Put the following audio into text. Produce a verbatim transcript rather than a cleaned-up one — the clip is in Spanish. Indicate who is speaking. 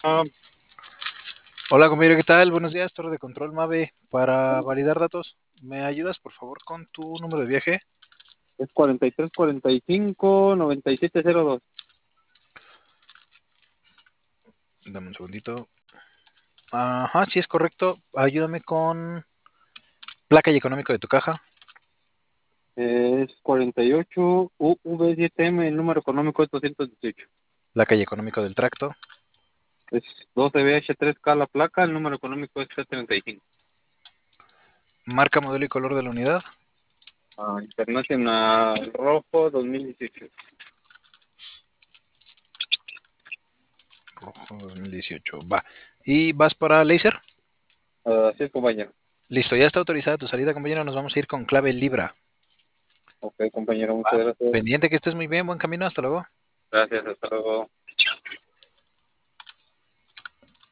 Speaker 1: Ah,
Speaker 2: Hola compañero, ¿qué tal? Buenos días, Torre de Control Mave. Para validar datos, ¿me ayudas por favor con tu número de viaje?
Speaker 1: es cuarenta y tres cuarenta y cinco noventa y siete cero dos.
Speaker 2: Dame un segundito. Ajá, sí es correcto. Ayúdame con placa y económico de tu caja,
Speaker 1: Es cuarenta y ocho U V siete M, el número económico es doscientos dieciocho.
Speaker 2: placa y económico del tracto,
Speaker 1: Es doce B H tres K la placa, el número económico es C treinta y cinco.
Speaker 2: marca, modelo y color de la unidad,
Speaker 1: Ah, Internacional Rojo dos mil dieciocho.
Speaker 2: rojo dos mil dieciocho. Va. ¿Y vas para Laser?
Speaker 1: Ah, así es, compañero.
Speaker 2: Listo, ya está autorizada tu salida, compañero. Nos vamos a ir con clave Libra.
Speaker 1: Ok, compañero, muchas
Speaker 2: Va.
Speaker 1: gracias.
Speaker 2: Pendiente que estés muy bien, buen camino, hasta luego.
Speaker 1: Gracias, hasta luego.